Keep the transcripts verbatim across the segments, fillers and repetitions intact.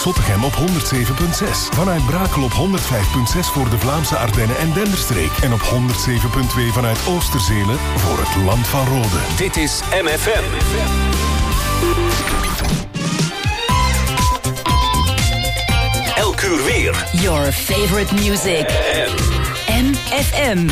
Zottegem op honderd zeven komma zes. Vanuit Brakel op honderd vijf komma zes voor de Vlaamse Ardennen en Denderstreek. En op honderd zeven komma twee vanuit Oosterzelen voor het Land van Rode. Dit is M F M. Elk uur weer. Your favorite music. M F M.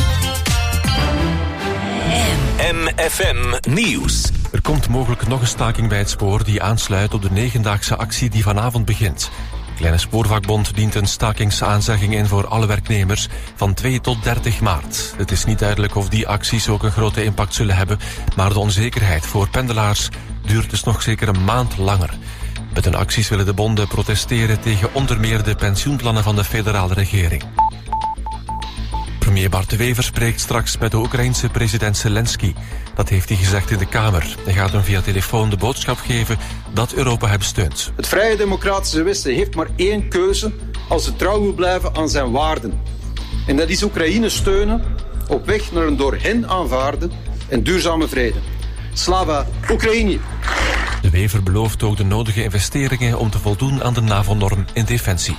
M F M Nieuws. Er komt mogelijk nog een staking bij het spoor die aansluit op de negendaagse actie die vanavond begint. De Kleine Spoorvakbond dient een stakingsaanzegging in voor alle werknemers van twee tot dertig maart. Het is niet duidelijk of die acties ook een grote impact zullen hebben, maar de onzekerheid voor pendelaars duurt dus nog zeker een maand langer. Met hun acties willen de bonden protesteren tegen onder meer de pensioenplannen van de federale regering. Premier Bart de Wever spreekt straks met de Oekraïense president Zelensky. Dat heeft hij gezegd in de Kamer. Hij gaat hem via telefoon de boodschap geven dat Europa hem steunt. Het Vrije Democratische Westen heeft maar één keuze als het trouw wil blijven aan zijn waarden. En dat is Oekraïne steunen op weg naar een door hen aanvaarde en duurzame vrede. Slava Oekraïne. De Wever belooft ook de nodige investeringen om te voldoen aan de NAVO-norm in defensie.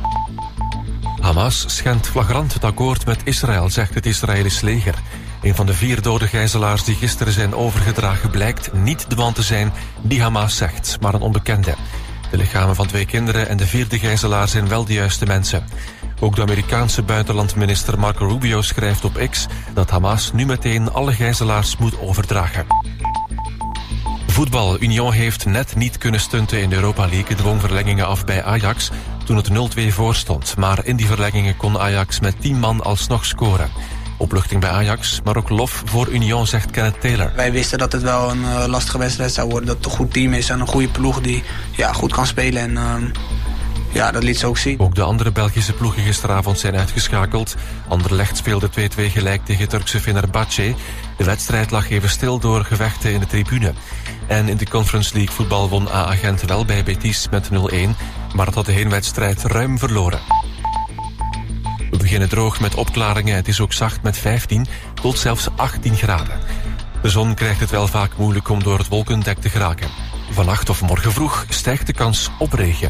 Hamas schendt flagrant het akkoord met Israël, zegt het Israëlisch leger. Een van de vier dode gijzelaars die gisteren zijn overgedragen blijkt niet de man te zijn die Hamas zegt, maar een onbekende. De lichamen van twee kinderen en de vierde gijzelaar zijn wel de juiste mensen. Ook de Amerikaanse buitenlandminister Marco Rubio schrijft op X dat Hamas nu meteen alle gijzelaars moet overdragen. Voetbal. Union heeft net niet kunnen stunten in de Europa League. Dwong verlengingen af bij Ajax toen het nul twee voor stond. Maar in die verlengingen kon Ajax met tien man alsnog scoren. Opluchting bij Ajax, maar ook lof voor Union, zegt Kenneth Taylor. Wij wisten dat het wel een uh, lastige wedstrijd zou worden. Dat het een goed team is en een goede ploeg die ja, goed kan spelen. En uh, ja, dat liet ze ook zien. Ook de andere Belgische ploegen gisteravond zijn uitgeschakeld. Anderlecht speelde twee twee gelijk tegen Turkse Fenerbahce. De wedstrijd lag even stil door gevechten in de tribune. En in de Conference League voetbal won A A Gent wel bij Betis met nul een, maar het had de heenwedstrijd ruim verloren. We beginnen droog met opklaringen. Het is ook zacht met vijftien tot zelfs achttien graden. De zon krijgt het wel vaak moeilijk om door het wolkendek te geraken. Vannacht of morgen vroeg stijgt de kans op regen.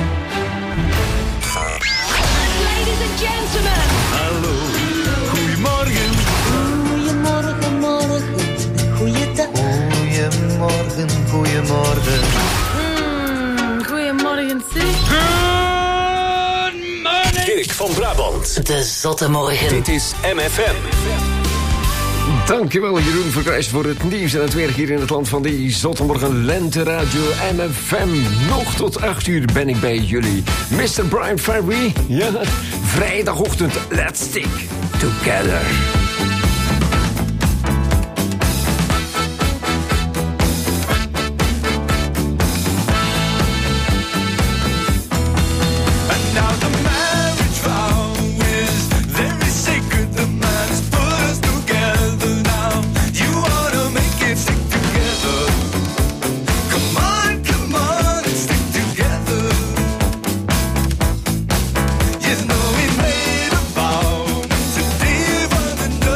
Ladies and gentlemen. Hallo, goedemorgen. Goedemorgen, morgen. Goeiedag. Goedemorgen, goedemorgen. Mm, goedemorgen, zeg. Dirk van Brabant. De Zotte Morgen. Dit is M F M. Dankjewel Jeroen Verkrijs voor het nieuws en het weer hier in het land van die Zottermorgen Lente Radio M F M. Nog tot acht uur ben ik bij jullie. mister Brian Ferry, ja, vrijdagochtend, let's stick together. You know we made a vow to live on the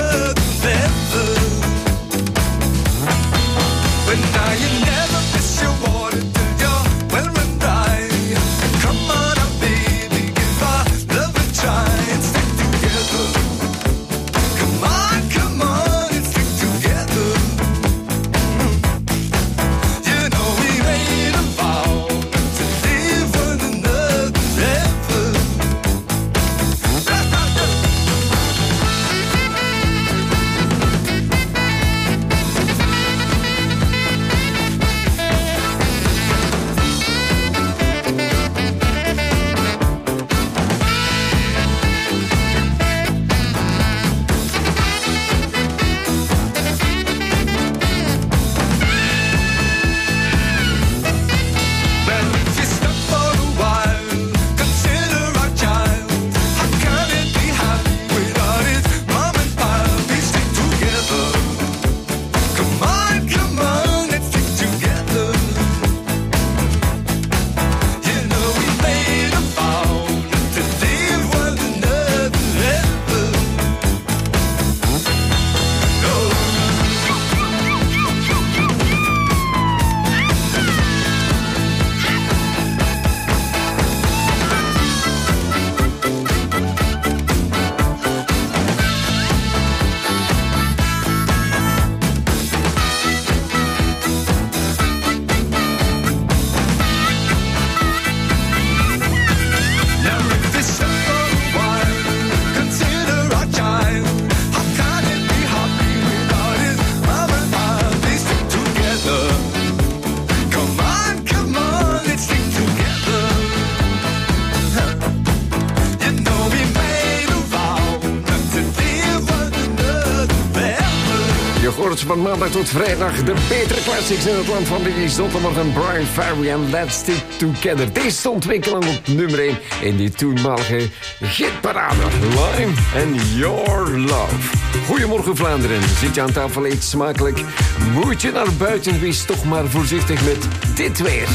Zandvoort. Van maandag tot vrijdag de betere classics in het land van de Zottermorgen. Brian Ferry en Let's Stick Together. Deze stond wekelijk op nummer één in die toenmalige hitparade. Lime and Your Love. Goedemorgen Vlaanderen. Zit je aan tafel, eet smakelijk. Moet je naar buiten, wees toch maar voorzichtig met dit weer.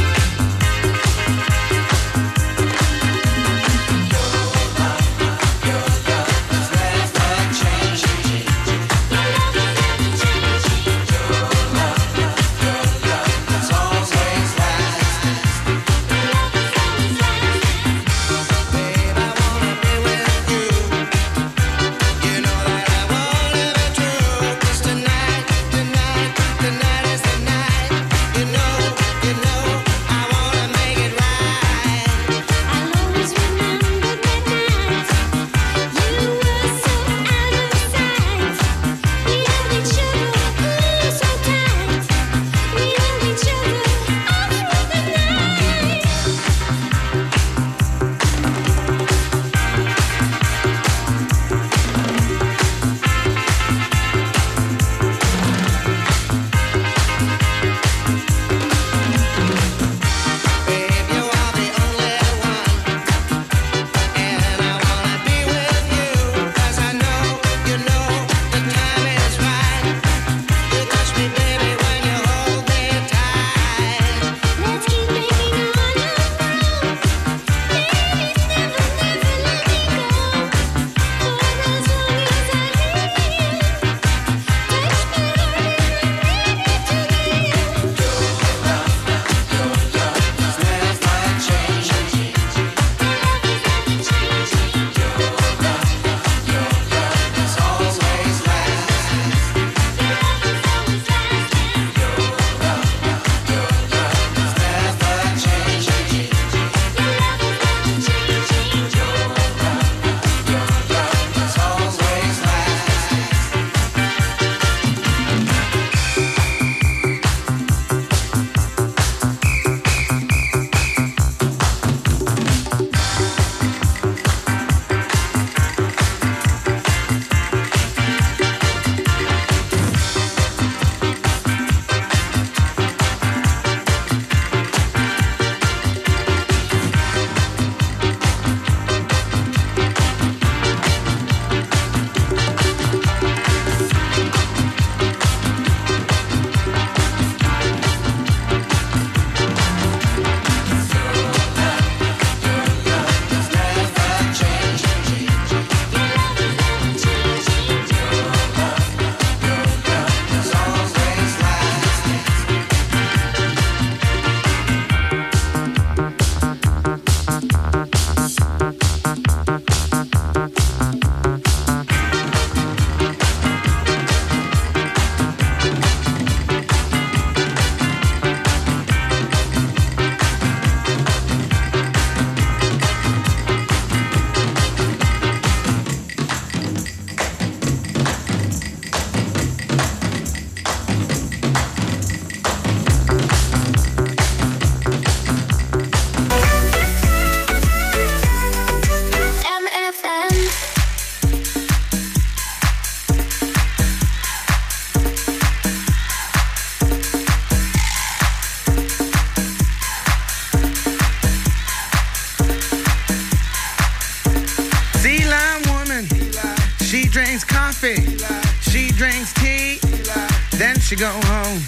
She go home.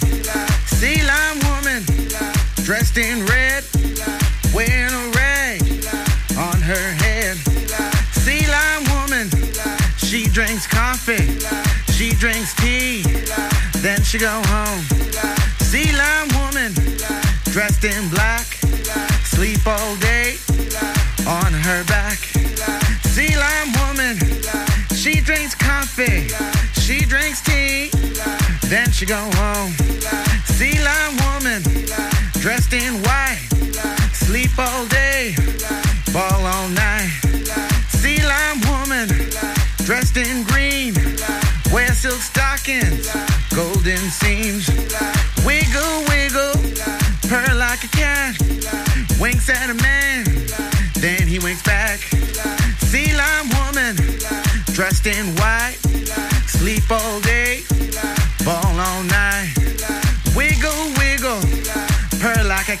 Sea lime woman, dressed in red, wearing a rag on her head. Sea lime woman, she drinks coffee, she drinks tea, then she go home. Sea lime woman, dressed in black, sleep all day on her back. Sea lime woman, she drinks coffee, she drinks tea, then she go home. Sea lime woman, dressed in white, sleep all day, ball all night. Sea lime woman, dressed in green, wear silk stockings, golden seams. Wiggle, wiggle, purr like a cat, winks at a man, then he winks back. Sea lime woman, dressed in white, sleep all day,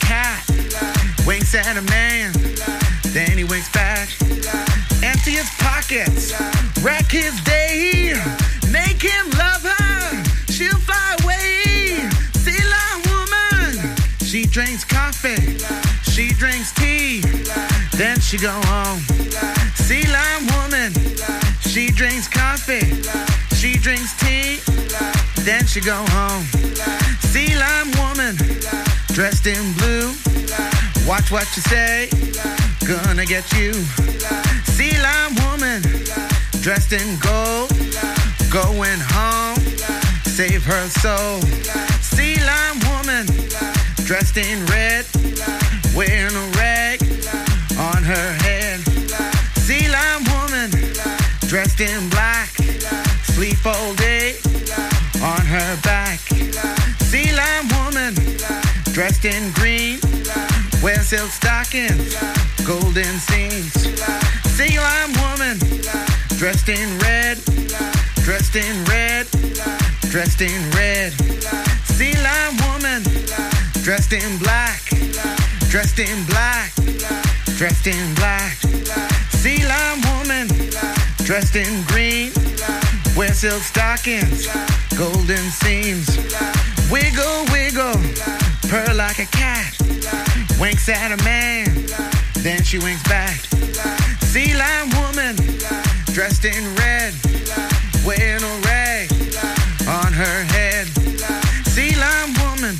cat winks at a man, then he winks back. Empty his pockets, wreck his day, make him love her, she'll fly away. Sea lion woman, she drinks coffee, she drinks tea, then she go home. Sea lion woman, she drinks coffee, she drinks tea, then she go home. Sea lion woman, dressed in blue, watch what you say, gonna get you. Sea lion woman, dressed in gold, going home, save her soul. Sea lion woman, dressed in red, wearing a rag on her head. Sea lion woman, dressed in black, sleep all day on her back. Sea lion woman, dressed in green, wears silk stockings, golden seams. Sea lion woman, dressed in red, dressed in red, dressed in red. Sea lion woman, dressed in black, dressed in black, dressed in black. Sea lion woman, dressed in green, wears silk stockings, golden seams. Wiggle, wiggle, purr like a cat, winks at a man, then she winks back. Sea lion woman, dressed in red, wearing a rag on her head. Sea lion woman,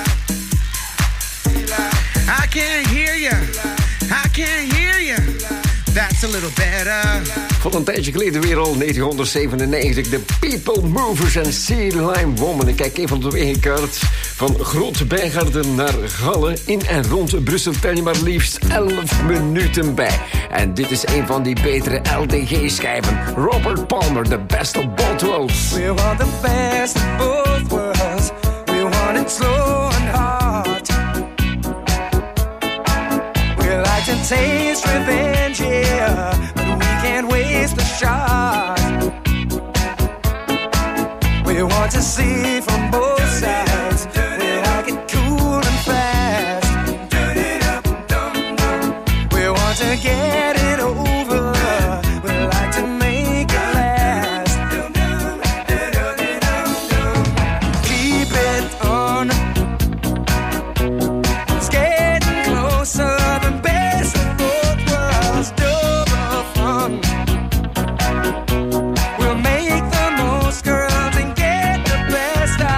I can't hear you, I can't hear you. That's a little better. Van een tijdje geleden weer al, negentien zevenennegentig. De People Movers en Sea Lion Woman. Ik kijk even op de wegenkaart. Van Groot-Bijgaarden naar Galle. In en rond Brussel tel je maar liefst elf minuten bij. En dit is een van die betere L D G-schijven. Robert Palmer, the best of both worlds. We want the best of both worlds. We want it slow and hard. We like to taste revenge, yeah, but we can't waste the shot. We want to see from both sides. We like it cool and fast. We want to get it over. We like to make it last. Keep it on. It's getting closer. The best of both worlds. Double fun. We'll make the most, girls, and get the best out.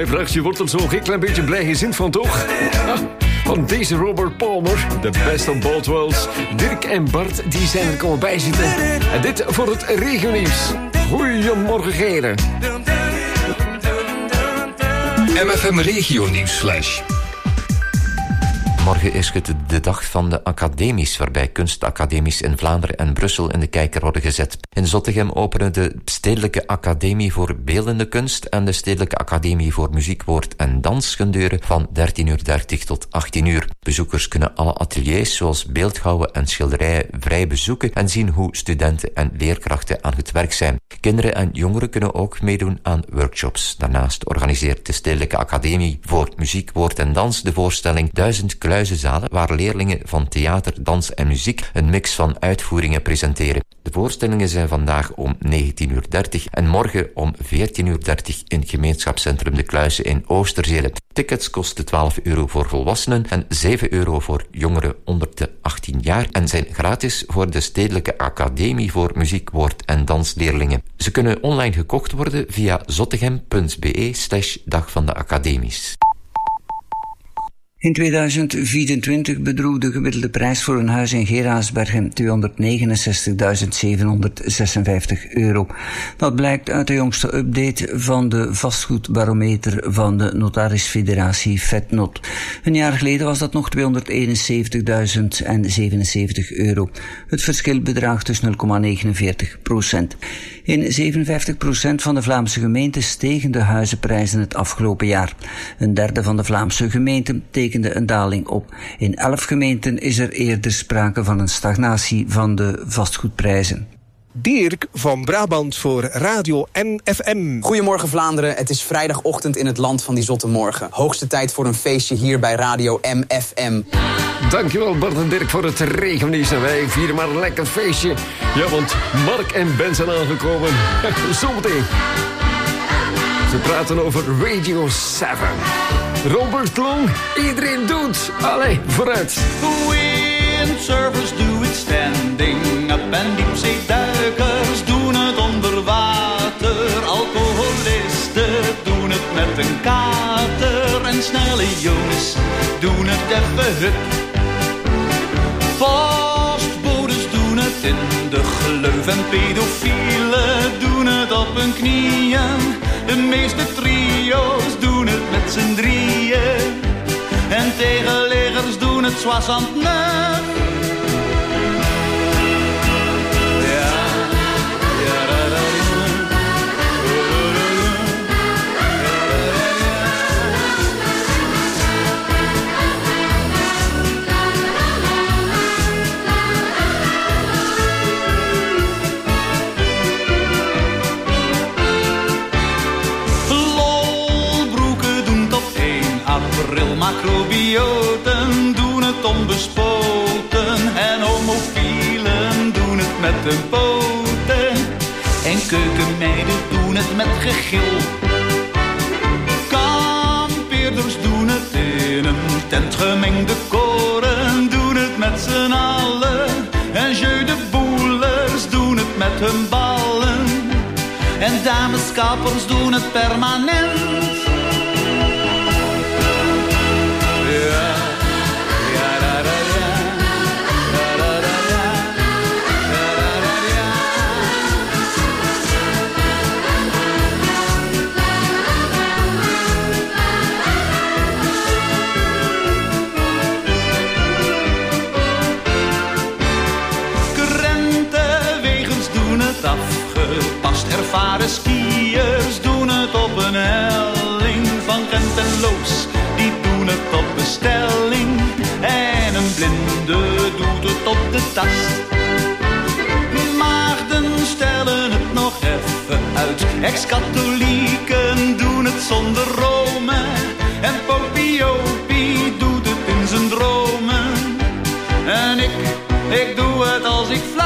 Hij vraagt, je wordt er zo'n klein beetje blij gezind van, toch? Ah, van deze Robert Palmer, de best of both worlds. Dirk en Bart, die zijn er komen bijzitten. En dit voor het regionieuws. Goedemorgen, Geren. M F M Regionieuws Flash. Morgen is het de dag van de academies, waarbij kunstacademies in Vlaanderen en Brussel in de kijker worden gezet. In Zottegem openen de Stedelijke Academie voor Beeldende Kunst en de Stedelijke Academie voor Muziek, Woord en Dans hun deuren van dertien uur dertig tot achttien uur. Bezoekers kunnen alle ateliers zoals beeldhouwen en schilderijen vrij bezoeken en zien hoe studenten en leerkrachten aan het werk zijn. Kinderen en jongeren kunnen ook meedoen aan workshops. Daarnaast organiseert de Stedelijke Academie voor Muziek, Woord en Dans de voorstelling Duizend Kluizenzalen, waar leerlingen van theater, dans en muziek een mix van uitvoeringen presenteren. De voorstellingen zijn vandaag om negentien uur dertig en morgen om veertien uur dertig in het gemeenschapscentrum De Kluizen in Oosterzele. Tickets kosten twaalf euro voor volwassenen en zeven euro voor jongeren onder de achttien jaar en zijn gratis voor de Stedelijke Academie voor Muziek, Woord en Dansleerlingen. Ze kunnen online gekocht worden via zottegem.be slash dag van de academies. In tweeduizend vierentwintig bedroeg de gemiddelde prijs voor een huis in Geraardsbergen tweehonderdnegenenzestigduizend zevenhonderdzesenvijftig euro. Dat blijkt uit de jongste update van de vastgoedbarometer van de notarisfederatie Vetnot. Een jaar geleden was dat nog tweehonderdeenenzeventigduizend zevenenzeventig euro. Het verschil bedraagt dus nul komma negenenveertig procent. In zevenenvijftig procent van de Vlaamse gemeenten stegen de huizenprijzen het afgelopen jaar. Een derde van de Vlaamse gemeenten tekende een daling op. In elf gemeenten is er eerder sprake van een stagnatie van de vastgoedprijzen. Dirk van Brabant voor Radio M F M. Goedemorgen Vlaanderen, het is vrijdagochtend in het land van die zotte morgen. Hoogste tijd voor een feestje hier bij Radio M F M. Dankjewel Bart en Dirk voor het regionieuws. En wij vieren maar een lekker feestje. Ja, want Mark en Ben zijn aangekomen. Zometeen. Ze praten over Radio zeven. Robert Long, iedereen doet. Allee, vooruit. Windsurfers do it standing up en diepzeeduikers doen het onder water. Alcoholisten doen het met een kater en snelle jongens doen het even hup. Postbodes doen het in de gleuf en pedofielen doen het op hun knieën. De meeste trio's doen het met z'n drieën. En tegenleggers doen het soixante neuf. Ja, ja, da, da, macrobioten doen het onbespoten en homofielen doen het met de poten en keukenmeiden doen het met gegil. Kampeerders doen het in een tent, gemengde koren doen het met z'n allen en jeu de boelers doen het met hun ballen en dameskappers doen het permanent. Afgepast, ervaren skiers doen het op een helling van Gent en Loos. Die doen het op bestelling en een blinde doet het op de tast. Maagden stellen het nog even uit. Ex-katholieken doen het zonder Rome en Popiopie doet het in zijn dromen. En ik, ik doe het als ik fluit.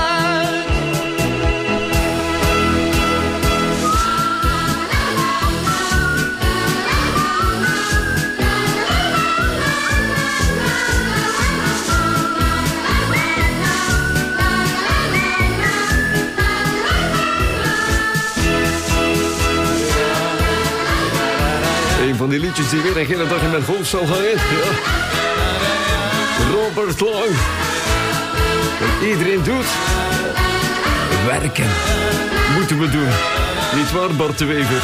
Een van die liedjes die weer een hele dag in mijn hoofd zal hangen. Ja. Robert Long. Wat iedereen doet. Werken. Moeten we doen. Niet waar, Bart de Wever?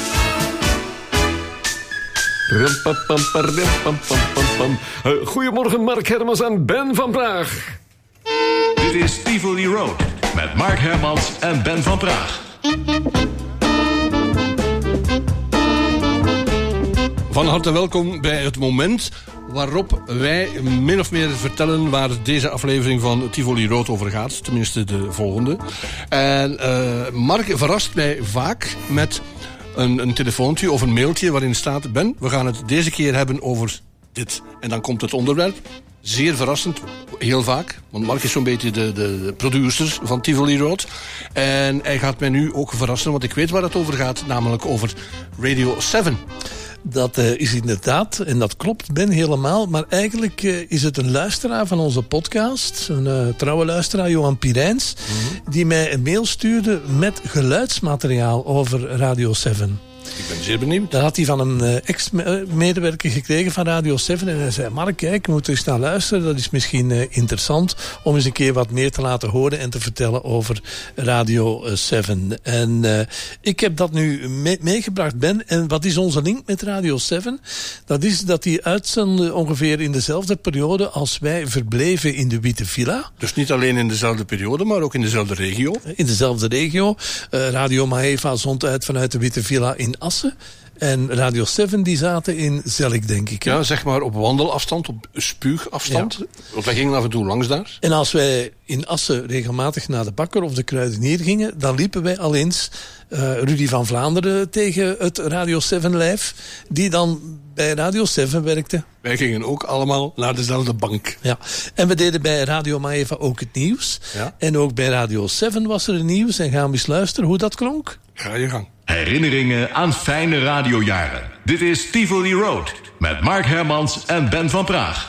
Uh, goedemorgen, Mark Hermans en Ben van Praag. Dit is Tivoli Road met Mark Hermans en Ben van Praag. Van harte welkom bij het moment waarop wij min of meer vertellen waar deze aflevering van Tivoli Road over gaat. Tenminste de volgende. En uh, Mark verrast mij vaak met een, een telefoontje of een mailtje waarin staat: Ben, we gaan het deze keer hebben over dit. En dan komt het onderwerp. Zeer verrassend, heel vaak. Want Mark is zo'n beetje de, de, de producer van Tivoli Road. En hij gaat mij nu ook verrassen, want ik weet waar het over gaat. Namelijk over Radio zeven. Dat uh, is inderdaad, en dat klopt, Ben, helemaal. Maar eigenlijk uh, is het een luisteraar van onze podcast, een uh, trouwe luisteraar, Johan Pirijns, mm-hmm. die mij een mail stuurde met geluidsmateriaal over Radio zeven. Ik ben zeer benieuwd. Dat had hij van een uh, ex-medewerker gekregen van Radio zeven. En hij zei: Mark, kijk, we moeten eens naar luisteren. Dat is misschien uh, interessant om eens een keer wat meer te laten horen en te vertellen over Radio zeven. En uh, ik heb dat nu me- meegebracht, Ben. En wat is onze link met Radio zeven? Dat is dat die uitzenden ongeveer in dezelfde periode als wij verbleven in de Witte Villa. Dus niet alleen in dezelfde periode, maar ook in dezelfde regio? In dezelfde regio. Uh, Radio Maheva zond uit vanuit de Witte Villa in Assen. En Radio zeven die zaten in Zellik, denk ik. Hè? Ja, zeg maar op wandelafstand, op spuugafstand. Ja. Want wij gingen af en toe langs daar. En als wij in Assen regelmatig naar de bakker of de kruidenier gingen, dan liepen wij al eens uh, Rudy van Vlaanderen tegen het Radio zeven-lijf, die dan bij Radio zeven werkte. Wij gingen ook allemaal naar dezelfde bank. Ja, en we deden bij Radio Maheva ook het nieuws. Ja. En ook bij Radio zeven was er een nieuws. En gaan we eens luisteren hoe dat klonk? Ga je gang. Herinneringen aan fijne radiojaren. Dit is Tivoli Road met Mark Hermans en Ben van Praag.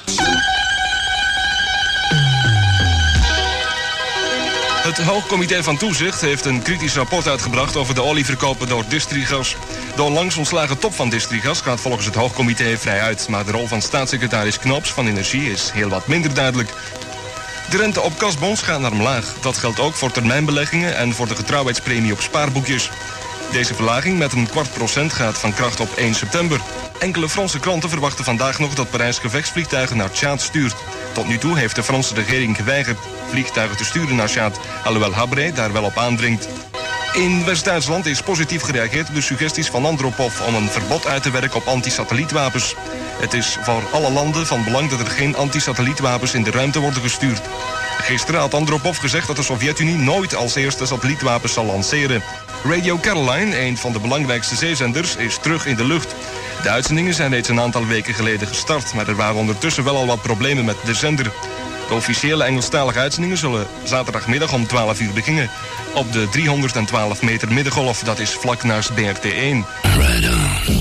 Het Hoogcomité van Toezicht heeft een kritisch rapport uitgebracht over de olieverkopen door Distrigas. De onlangs ontslagen top van Distrigas gaat volgens het Hoogcomité vrij uit, maar de rol van staatssecretaris Knops van Energie is heel wat minder duidelijk. De rente op kasbons gaat naar omlaag. Dat geldt ook voor termijnbeleggingen en voor de getrouwheidspremie op spaarboekjes. Deze verlaging met een kwart procent gaat van kracht op één september. Enkele Franse kranten verwachten vandaag nog dat Parijs gevechtsvliegtuigen naar Tjaad stuurt. Tot nu toe heeft de Franse regering geweigerd vliegtuigen te sturen naar Tjaad, alhoewel Habré daar wel op aandringt. In West-Duitsland is positief gereageerd op de suggesties van Andropov om een verbod uit te werken op antisatellietwapens. Het is voor alle landen van belang dat er geen antisatellietwapens in de ruimte worden gestuurd. Gisteren had Andropov gezegd dat de Sovjet-Unie nooit als eerste satellietwapens zal lanceren. Radio Caroline, een van de belangrijkste zeezenders, is terug in de lucht. De uitzendingen zijn reeds een aantal weken geleden gestart, maar er waren ondertussen wel al wat problemen met de zender. De officiële Engelstalige uitzendingen zullen zaterdagmiddag om twaalf uur beginnen. Op de driehonderdtwaalf meter middengolf, dat is vlak naast B R T één. Right on.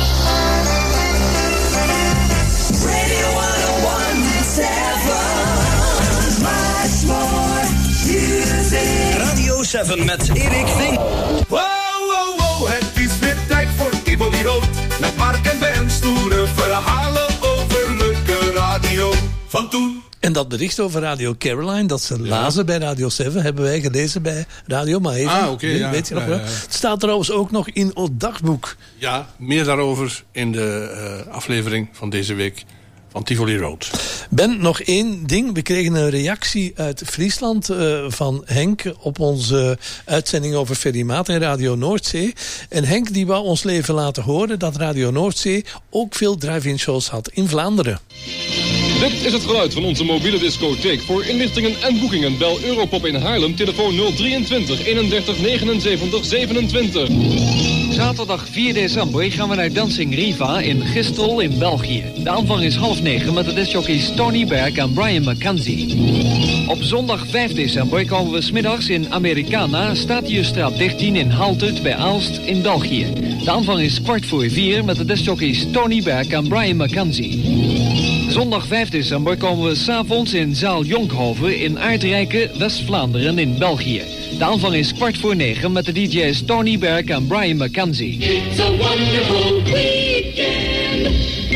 Radio zeven met Erik Vink. Wow, wow, wow, het is weer tijd voor Tivoli Road. Met Mark en Ben, stoere verhalen over leuke radio van toen. En dat bericht over Radio Caroline, dat ze ja. lazen bij Radio zeven, hebben wij gelezen bij Radio Maheva. Ah, oké. Okay, ja. Weet je nog ja, wel? ja, ja. Het staat trouwens ook nog in het dagboek. Ja, meer daarover in de uh, aflevering van deze week van Tivoli Road. Ben, nog één ding. We kregen een reactie uit Friesland uh, van Henk op onze uitzending over Ferrymaat en Radio Noordzee. En Henk die wou ons leven laten horen dat Radio Noordzee ook veel drive-in shows had in Vlaanderen. Dit is het geluid van onze mobiele discotheek. Voor inlichtingen en boekingen bel Europop in Haarlem, telefoon nul drieëntwintig eenendertig negenenzeventig zevenentwintig. Zaterdag vier december gaan we naar Dancing Riva in Gistel in België. De aanvang is half negen met de discjockeys Tony Berg en Brian McKenzie. Op zondag vijf december komen we 's middags in Americana, Statiusstraat dertien in Haltert bij Aalst in België. De aanvang is kwart voor vier met de discjockeys Tony Berg en Brian McKenzie. Zondag vijf december komen we 's avonds in Zaal Jonkhoven in Aardrijke, West-Vlaanderen in België. De aanvang is kwart voor negen met de D J's Tony Berg en Brian McKenzie. It's a wonderful weekend.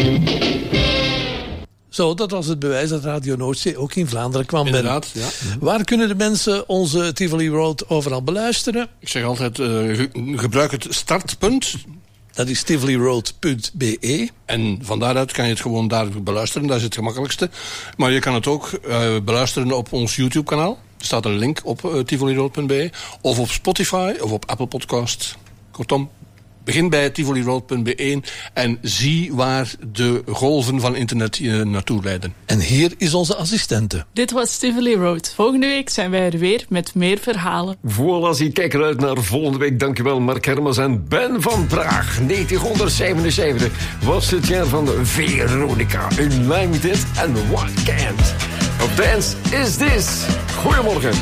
Zo, dat was het bewijs dat Radio Noordzee ook in Vlaanderen kwam. Inderdaad, ja. Waar kunnen de mensen onze Tivoli Road overal beluisteren? Ik zeg altijd, uh, ge- gebruik het startpunt. Dat is tivoli road punt b e. En van daaruit kan je het gewoon daar beluisteren. Dat is het gemakkelijkste. Maar je kan het ook uh, beluisteren op ons YouTube-kanaal. Er staat een link op uh, tivoli road punt b e. Of op Spotify of op Apple Podcast. Kortom, begin bij tivoli road punt b e en zie waar de golven van internet je naartoe leiden. En hier is onze assistente. Dit was Tivoli Road. Volgende week zijn wij er weer met meer verhalen. Voilà, zie, kijk eruit naar volgende week. Dankjewel Mark Hermans en Ben van Praag. negentienhonderdzevenenzeventig was het jaar van Veronica. Unlimited and What Can't. Op Dance is This. Goedemorgen.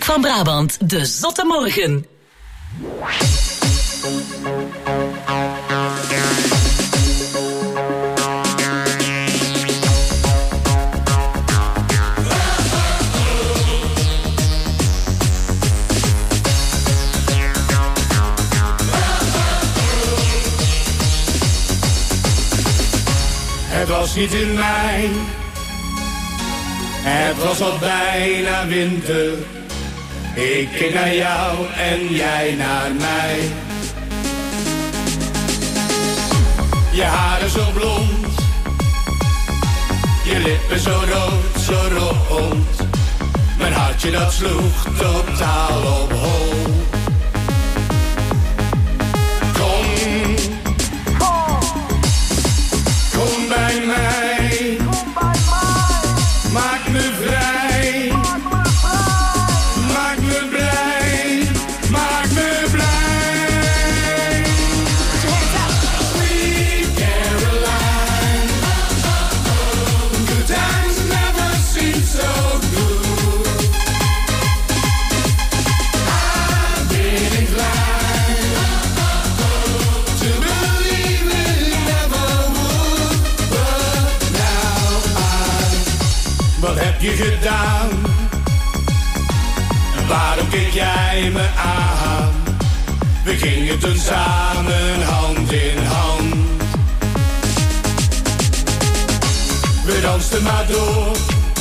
van Brabant, de Zotte Morgen. Het was niet in mei, het was al bijna winter. Ik keek naar jou en jij naar mij. Je haren zo blond, je lippen zo rood, zo rond. Mijn hartje dat sloeg totaal op hol. Kom, kom bij mij, maak me vrij, maak me blij, maak me blij. Sweet Caroline, good times never seem so good. I've been inclined to believe it never would, but now I. Wat heb je gedaan? Waarom keek jij me aan? We gingen toen samen hand in hand. We dansten maar door.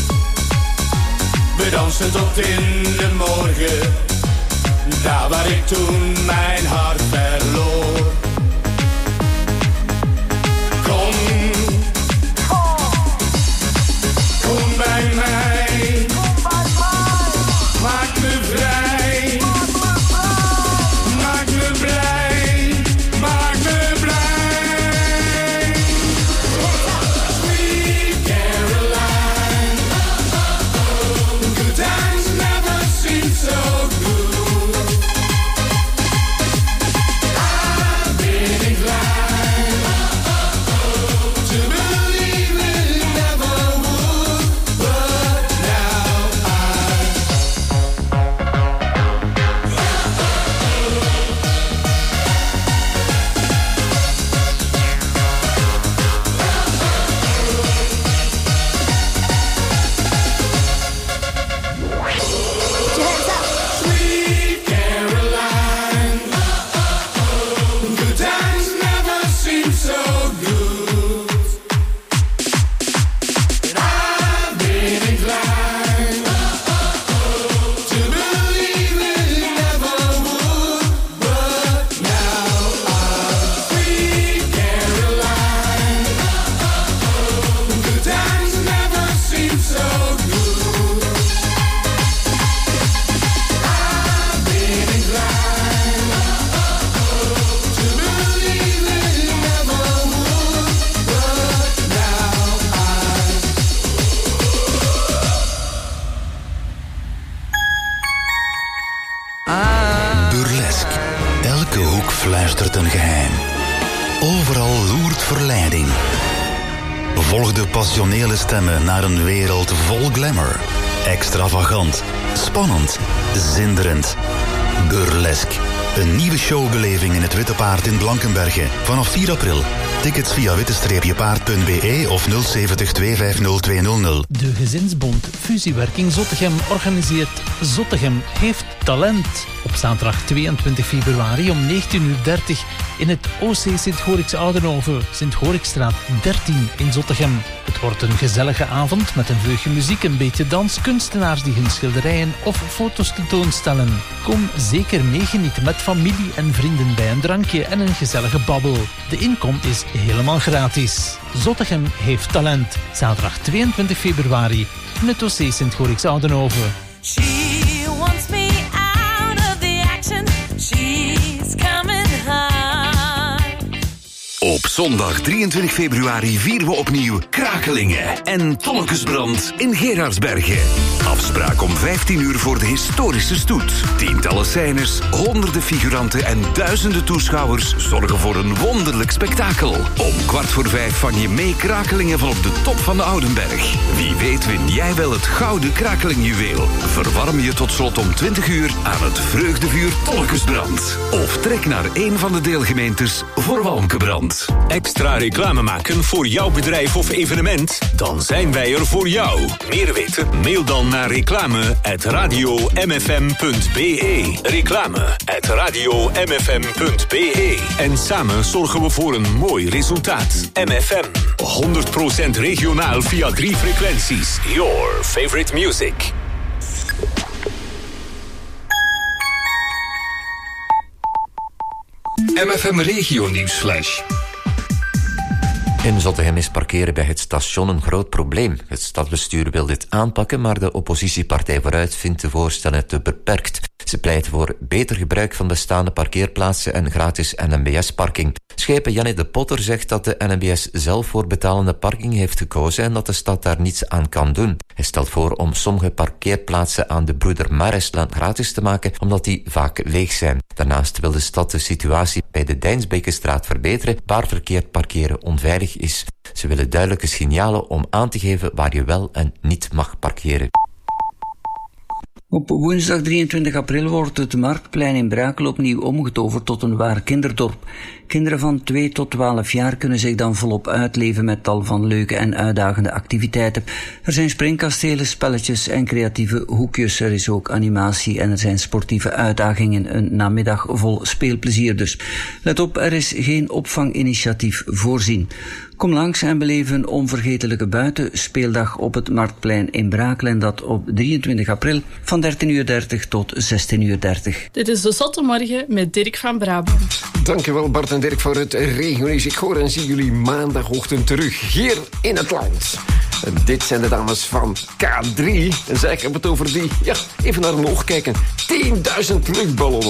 We dansten tot in de morgen. Daar waar ik toen mijn hart verloor. Kom, kom bij mij. Maak me vrij, maak me blij, maak me blij. Sweet Caroline, good times never seem so good. I've been inclined to believe it never would, but now I. Sweet Caroline, good times never seem so good. And I've been inclined to believe it never would, but now I. Sweet Caroline, good times never seem so good. I've been inclined to believe it never would, but now I. Burlesk. Elke hoek fluistert een geheim. Overal loert verleiding. Volg de passionele stemmen naar een wereld vol glamour. Extravagant, spannend, zinderend. Burlesk. Een nieuwe showbeleving in het Witte Paard in Blankenberge. Vanaf vier april. Tickets via witte paard punt b e of nul zeventig twee vijf nul twee nul nul. De Gezinsbond Fusiewerking Zottegem organiseert Zottegem heeft talent. Op zaterdag tweeëntwintig februari om negentien uur dertig in het O C Sint-Gorix Oudenhoven, Sint-Gorixstraat dertien in Zottegem. Het wordt een gezellige avond met een vleugje muziek, een beetje dans, kunstenaars die hun schilderijen of foto's tentoonstellen. Kom zeker meegenieten met familie en vrienden bij een drankje en een gezellige babbel. De inkom is helemaal gratis. Zottegem heeft talent. Zaterdag tweeëntwintig februari in het O C Sint-Gorix Oudenhoven. She wants me out of the action. She's coming hard. Op zondag drieëntwintig februari vieren we opnieuw Krakelingen en Tonnekesbrand in Gerardsbergen. Afspraak om vijftien uur voor de historische stoet. Tientallen scènes, honderden figuranten en duizenden toeschouwers zorgen voor een wonderlijk spektakel. Om kwart voor vijf vang je mee Krakelingen van op de top van de Oudenberg. Wie weet win jij wel het gouden Krakelingjuweel. Verwarm je tot slot om twintig uur aan het vreugdevuur Tonnekesbrand. Of trek naar een van de deelgemeentes voor Walmkebrand. Extra reclame maken voor jouw bedrijf of evenement? Dan zijn wij er voor jou. Meer weten? Mail dan naar reclame at radio m f m punt b e. Reclame at radio m f m punt b e. En samen zorgen we voor een mooi resultaat. M F M, honderd procent regionaal via drie frequenties. Your favorite music. M F M Regio Nieuwsflash. In Zottegem is parkeren bij het station een groot probleem. Het stadsbestuur wil dit aanpakken, maar de oppositiepartij Vooruit vindt de voorstellen te beperkt. Ze pleit voor beter gebruik van bestaande parkeerplaatsen en gratis N M B S-parking. Schepen Janne de Potter zegt dat de N M B S zelf voor betalende parking heeft gekozen en dat de stad daar niets aan kan doen. Hij stelt voor om sommige parkeerplaatsen aan de Broeder Mareslaan gratis te maken, omdat die vaak leeg zijn. Daarnaast wil de stad de situatie bij de Dijnsbekenstraat verbeteren, waar verkeerd parkeren onveilig is. Ze willen duidelijke signalen om aan te geven waar je wel en niet mag parkeren. Op woensdag drieëntwintig april wordt het Marktplein in Brakel opnieuw omgetoverd tot een waar kinderdorp. Kinderen van twee tot twaalf jaar kunnen zich dan volop uitleven met tal van leuke en uitdagende activiteiten. Er zijn springkastelen, spelletjes en creatieve hoekjes. Er is ook animatie en er zijn sportieve uitdagingen. Een namiddag vol speelplezier dus. Let op, er is geen opvanginitiatief voorzien. Kom langs en beleef een onvergetelijke buitenspeeldag op het Marktplein in Brakel en dat op drieëntwintig april van dertien uur dertig tot zestien uur dertig. Dit is de Zottemorgen met Dirk van Brabant. Dankjewel Bart en Dirk voor het regionieuws. Ik hoor en zie jullie maandagochtend terug hier in het land. En dit zijn de dames van K drie. En zij hebben het over die, ja, even naar omhoog kijken. tienduizend luchtballonnen.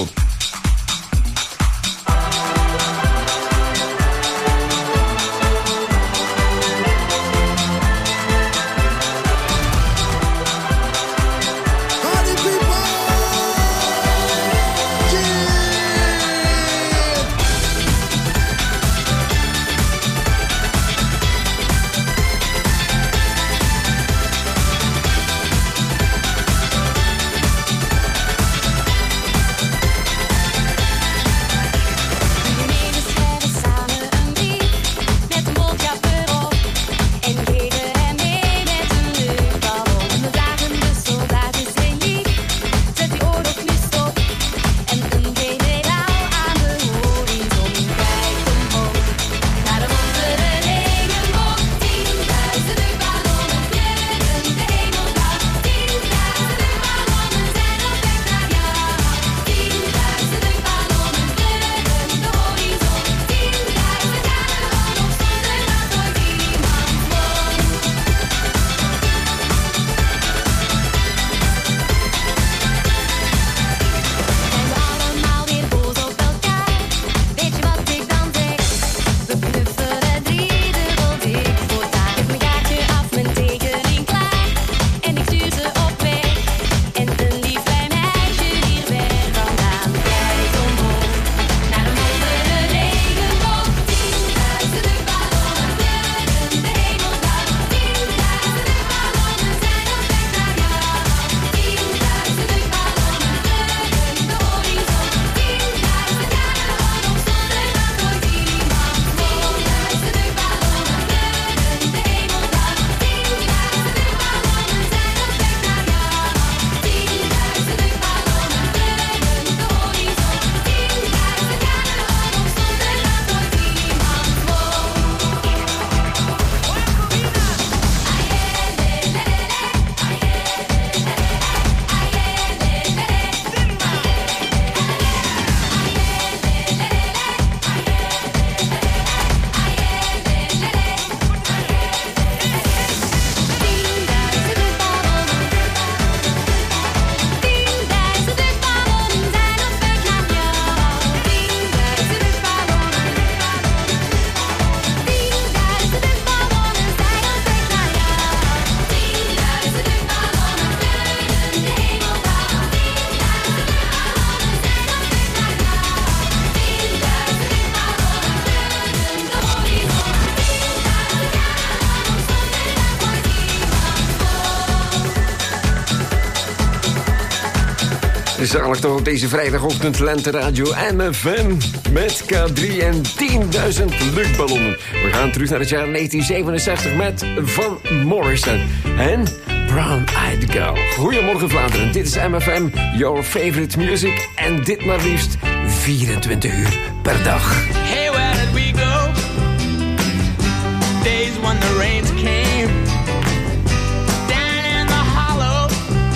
Zalig toch op deze vrijdagochtend Lente Radio M F M met K drie en tienduizend luchtballonnen. We gaan terug naar het jaar negentien zevenenzestig met Van Morrison en Brown Eyed Girl. Goedemorgen Vlaanderen, dit is M F M, your favorite music. En dit maar liefst vierentwintig uur per dag. Hey, where did we go? Days when the rains came. Down in the hollow,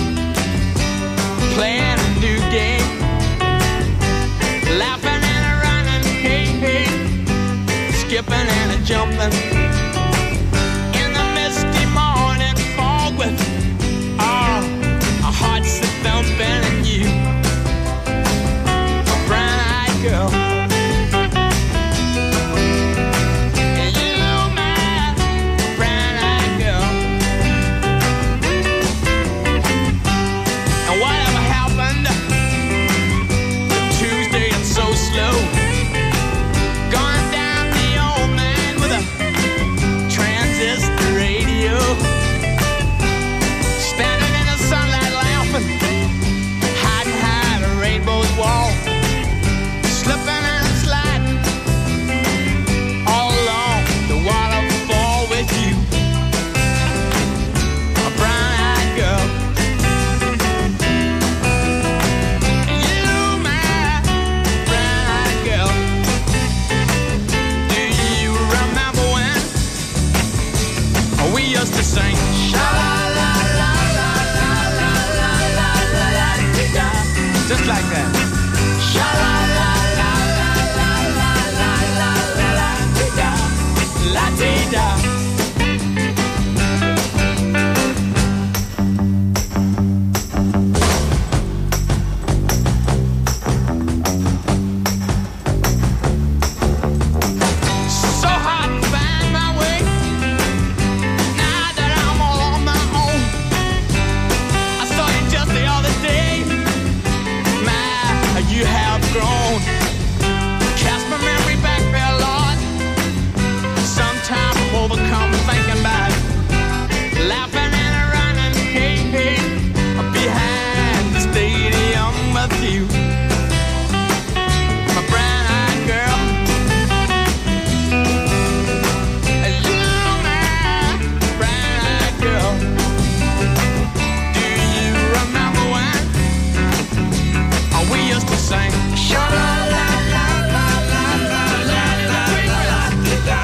playing a new game. Laughing and a running, hey, hey. Skipping and a jumping. In the misty morning fog with oh, our hearts that thumping and you, a brown-eyed girl. Just like that. Sha la la la la la la la la la la la dee da. So hard to find my way. Now that I'm all on my own. I saw you just the other day. You have grown. Cast my memory back there, Lord. Sometimes I'm overcome thinking about it. Laughing and running, hey, hey, behind the stadium with you, my brown-eyed girl. You, my brown-eyed girl. Do you remember when we used to sing? Sha la la la la la la la la la la.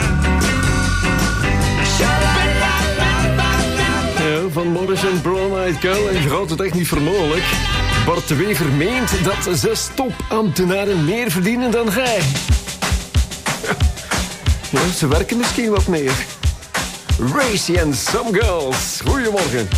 Sha la la la la la. Ja, Van Morrison, Brown Eyed Girl. En je houdt het echt niet voor mogelijk. Bart de Wever meent dat zes topambtenaren meer verdienen dan hij. Ja, ze werken misschien wat meer. Racy and Some Girls. Goedemorgen.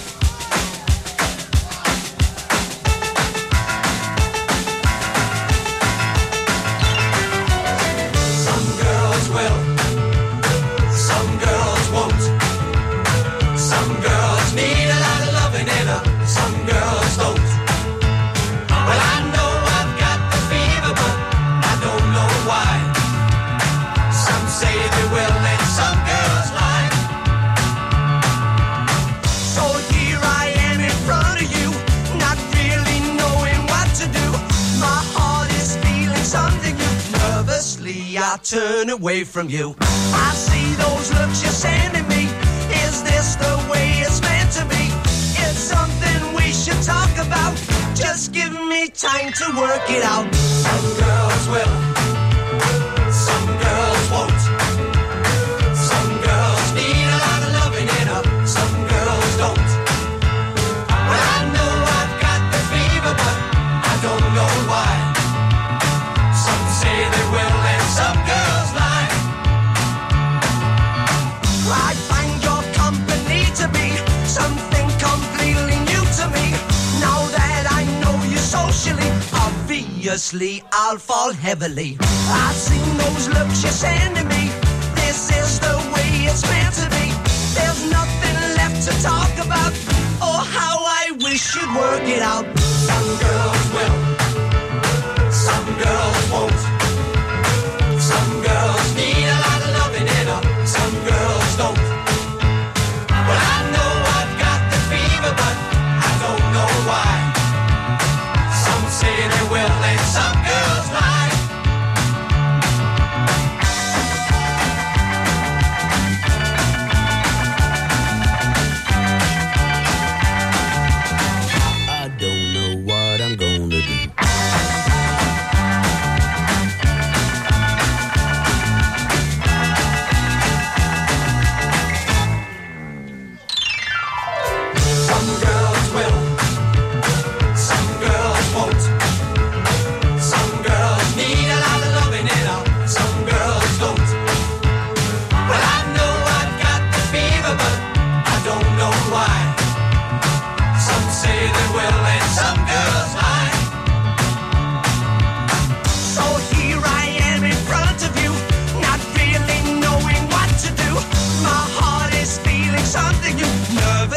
I turn away from you. I see those looks you're sending me. Is this the way it's meant to be? It's something we should talk about. Just give me time to work it out. Some girls will, some girls won't. Some girls need a lot of loving in her, some girls don't. Well, I know I've got the fever, but I don't know why. Some say they will and some girls lie. I find your company to be something completely new to me. Now that I know you socially, obviously I'll fall heavily. I've seen those looks you're sending me. This is the way it's meant to be. There's nothing left to talk about. Oh, how I wish you'd work it out. Some girls will, some girls won't. Some girls need a lot of loving in her, some girls don't. Well, I know I've got the fever, but I don't know why.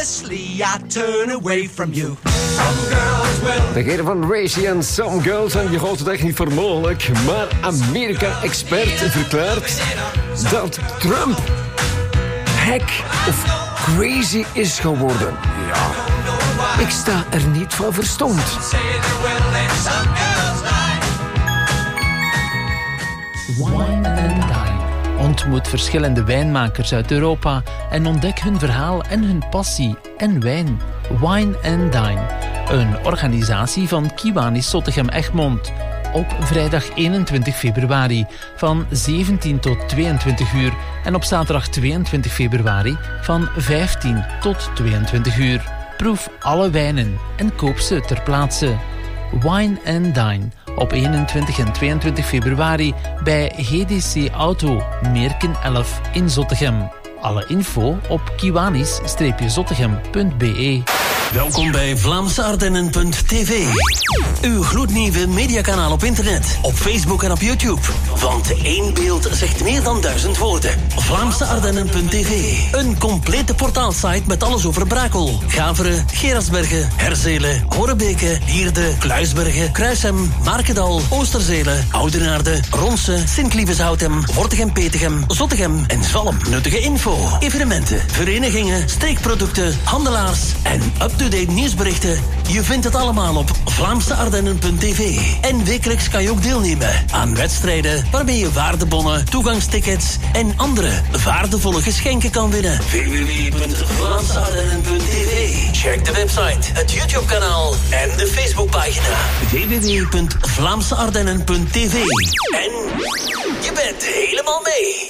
Obviously I turn away from you. Some girls will. De heren van Racy en Some Girls, en je houdt het echt niet voor mogelijk, maar Amerika-expert verklaart dat Trump hack of crazy is geworden. Ja, ik sta er niet van verstomd. Wine and Dine. Ontmoet verschillende wijnmakers uit Europa en ontdek hun verhaal en hun passie en wijn. Wine and Dine, een organisatie van Kiwanis Zottegem Egmond. Op vrijdag eenentwintig februari van zeventien tot tweeëntwintig uur en op zaterdag tweeëntwintig februari van vijftien tot tweeëntwintig uur. Proef alle wijnen en koop ze ter plaatse. Wine and Dine op eenentwintig en tweeëntwintig februari bij G D C Auto, Meerken elf in Zottegem. Alle info op kiwanis zottegem punt b e. Welkom bij Vlaamse Ardennen punt t v. Uw gloednieuwe mediakanaal op internet, op Facebook en op YouTube. Want één beeld zegt meer dan duizend woorden. Vlaamse Ardennen punt t v. Een complete portaalsite met alles over Brakel, Gaveren, Gerardsbergen, Herzelen, Horebeke, Hierde, Kluisbergen, Kruisem, Markendal, Oosterzelen, Oudenaarde, Ronse, Sint-Lieveshoutem, Wortegem-Petegem, Zottegem en Zalm. Nuttige info, evenementen, verenigingen, streekproducten, handelaars en up-to-date nieuwsberichten. Je vindt het allemaal op Vlaamse Ardennen punt t v. En wekelijks kan je ook deelnemen aan wedstrijden waarmee je waardebonnen, toegangstickets en andere waardevolle geschenken kan winnen. w w w punt vlaamse ardennen punt t v. Check de website, het YouTube-kanaal en de Facebookpagina. w w w punt vlaamse ardennen punt t v. En je bent helemaal mee.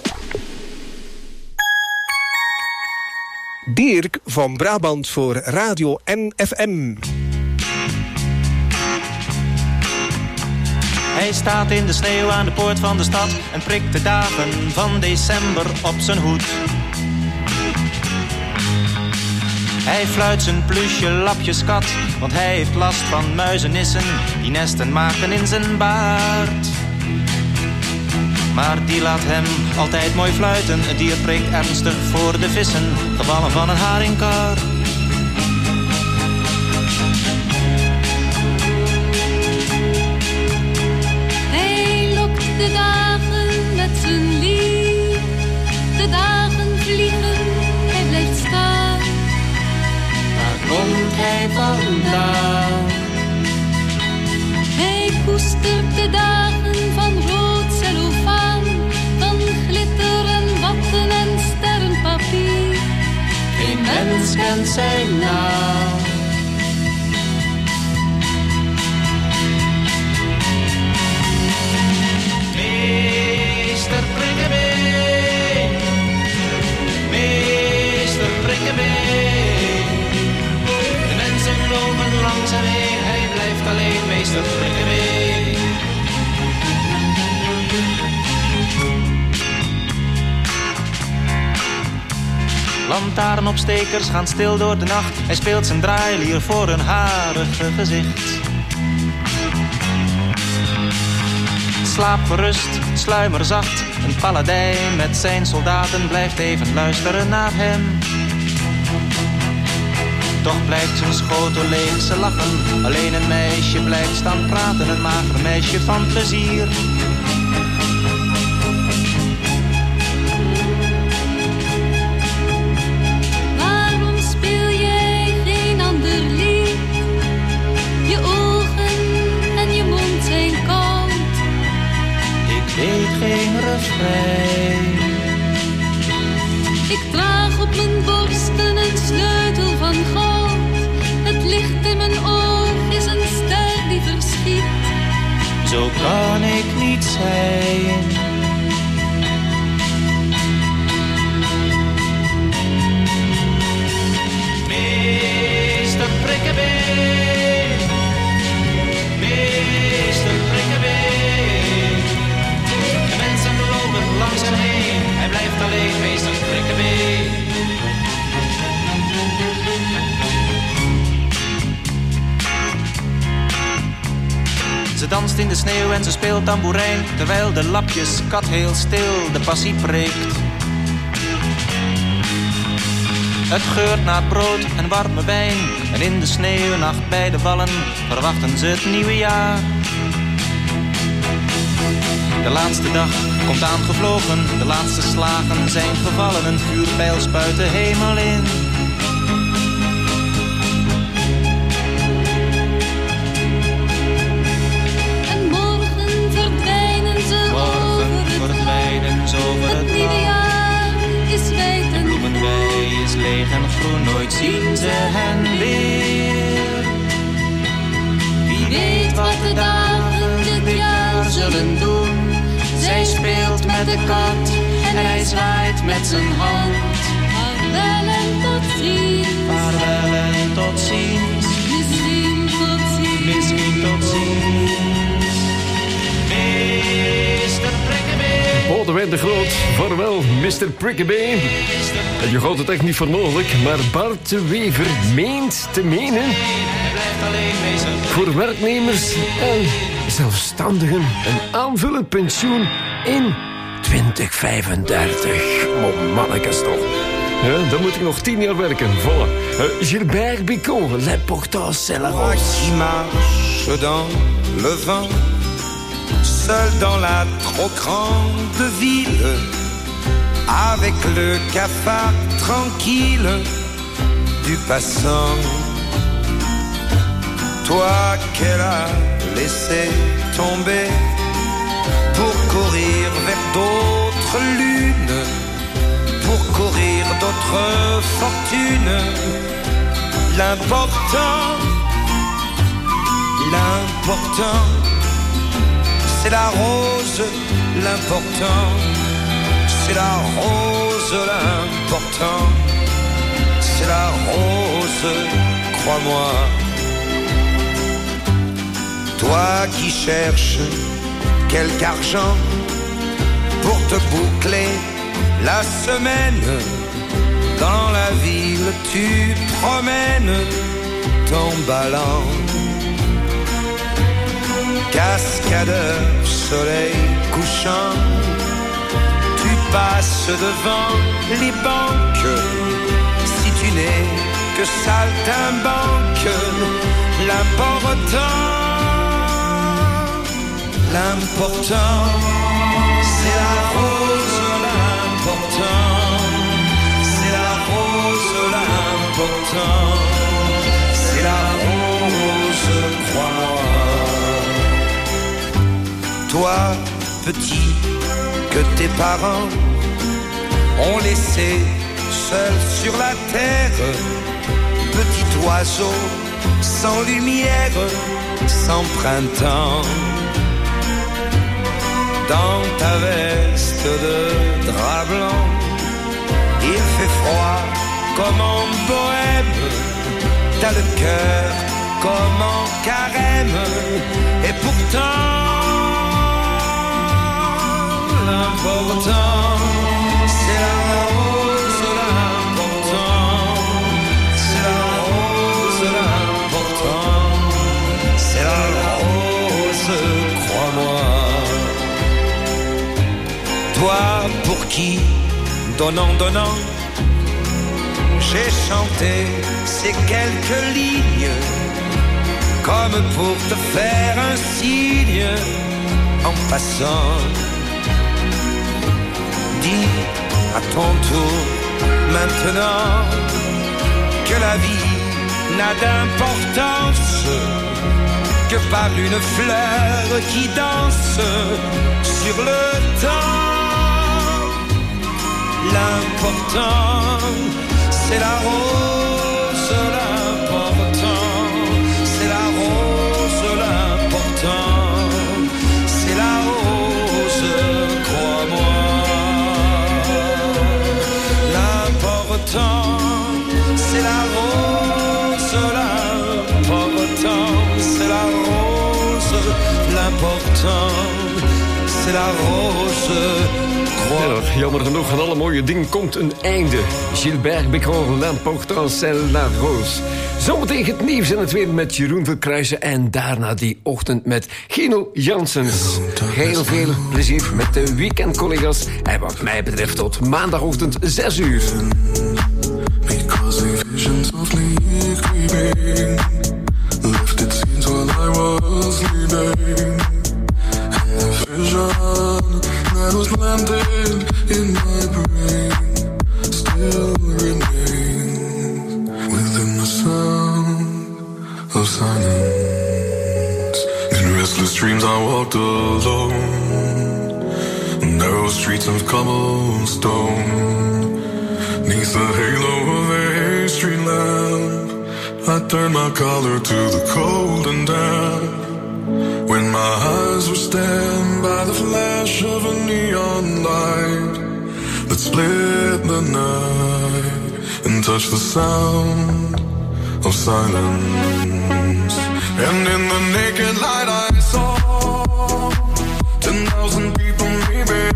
Dirk van Brabant voor Radio N F M. Hij staat in de sneeuw aan de poort van de stad en prikt de dagen van december op zijn hoed. Hij fluit zijn plusje lapjeskat, want hij heeft last van muizenissen die nesten maken in zijn baard. Maar die laat hem altijd mooi fluiten. Het dier prikt ernstig voor de vissen, gevallen van een haringkar. Hij lokt de dagen met zijn lief. De dagen vliegen, hij blijft staan. Waar komt hij vandaan? Hij koestert de dagen van rood cellofaan, van glitter en watten en sterrenpapier. Geen mens kent zijn naam. Meester Prikkebeen, meester Prikkebeen. De mensen lopen langs hem heen, hij blijft alleen, meester Prikkebeen. Lantaarnopstekers gaan stil door de nacht. Hij speelt zijn draailier voor een harige gezicht. Slaap gerust, sluimer zacht. Een paladijn met zijn soldaten blijft even luisteren naar hem. Toch blijft zijn schotel leeg, ze lachen. Alleen een meisje blijft staan praten, een mager meisje van plezier. Weet geen refrein. Ik draag op mijn borsten een sleutel van goud. Het licht in mijn oog is een ster die verschiet. Zo kan ik niet zijn. Meester Prikkebeen, meester Prikkebeen. Langs hem heen, hij blijft alleen, meester Prikkebeen. Ze danst in de sneeuw en ze speelt tamboerijn, terwijl de lapjeskat heel stil de passie preekt. Het geurt naar brood en warme wijn. En in de sneeuwnacht bij de wallen verwachten ze het nieuwe jaar. De laatste dag komt aangevlogen, de laatste slagen zijn gevallen. Een vuurpijl spuit de hemel in. En morgen verdwijnen ze Morgen over het verdwijnen ze over het, het nieuwe jaar is wijd en bloemenwei is leeg en groen, nooit zien ze hen weer. Wie weet wat de dagen dit jaar zullen doen. Zij speelt met de kat en hij zwaait met zijn hand. Vaarwel en tot ziens. Vaarwel en tot ziens. Misschien tot ziens. Misschien tot ziens. mister Prikkebeen. Boudewijn de Groot, vaarwel, mister Prikkebeen. En je houdt het echt niet voor mogelijk, maar Bart de Wever meent te menen. Voor werknemers en zelfstandigen een aanvullend pensioen in twintig vijfendertig. Oh, mannekes toch. Ja, dan moet ik nog tien jaar werken. Voilà. Uh, Gilbert Bécaud, l'important c'est la Moi qui marche dans le vent, seul dans la trop grande ville, avec le cafard tranquille du passant. Toi qu'elle a laissé tomber pour courir vers d'autres lunes, pour courir d'autres fortunes. L'important, l'important, c'est la rose. L'important, c'est la rose. L'important, c'est la rose, crois-moi. Toi qui cherches quelque argent pour te boucler la semaine, dans la ville tu promènes ton ballon. Cascadeur, soleil couchant, tu passes devant les banques. Si tu n'es que saltimbanque, l'important, l'important, c'est la rose. L'important, c'est la rose. L'important, c'est la rose, crois-moi. Toi, petit, que tes parents ont laissé seul sur la terre, petit oiseau sans lumière, sans printemps. Dans ta veste de drap blanc, il fait froid comme en bohème. T'as le cœur comme en carême. Et pourtant, l'important, c'est la rose. L'important, c'est la rose. L'important, c'est la rose, crois-moi. Toi pour qui, donnant, donnant, j'ai chanté ces quelques lignes, comme pour te faire un signe en passant. Dis à ton tour maintenant que la vie n'a d'importance que par une fleur qui danse sur le temps. L'important, c'est la rose. L'important, c'est la rose. L'important, c'est la rose, crois-moi. L'important, c'est la rose. L'important, c'est la rose. L'important, c'est la rose. Ja, jammer genoeg, aan alle mooie dingen komt een einde. Gilbert Bécaud, l'important c'est la rose. Zometeen het nieuws en het weer met Jeroen Verkruijsen. En daarna die ochtend met Gino Janssens. Heel veel plezier met de weekendcollega's. En wat mij betreft tot maandagochtend zes uur. Because I walked alone, narrow streets of cobblestone, neath the halo of a street lamp, I turned my collar to the cold and damp. When my eyes were stabbed by the flash of a neon light that split the night and touched the sound of silence. And in the naked light I saw ten thousand people maybe,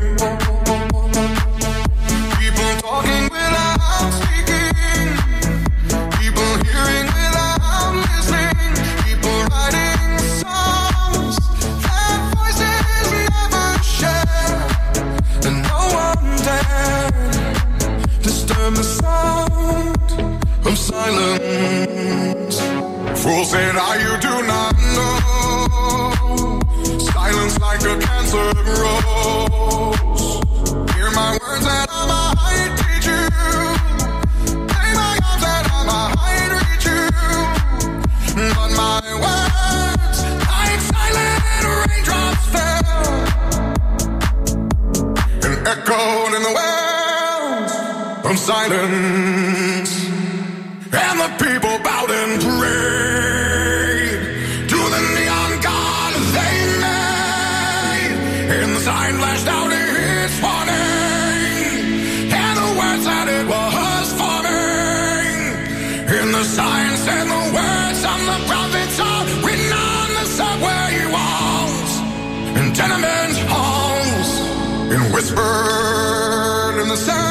people talking without speaking, people hearing without listening, people writing songs that voices never share, and no one dared disturb the sound of silence. Fool said, I you do not know, silence like a cancer grows. Hear my words that I might teach you, lay my arms that I might reach you, but my words like silent raindrops fell and echoed in the wells of silence. And the people bowed and prayed to the neon god they made. And the sign flashed out its warning, and the words that it was forming. And the sign said the words of the prophets are written on the subway walls and tenement halls, and whispered in the sound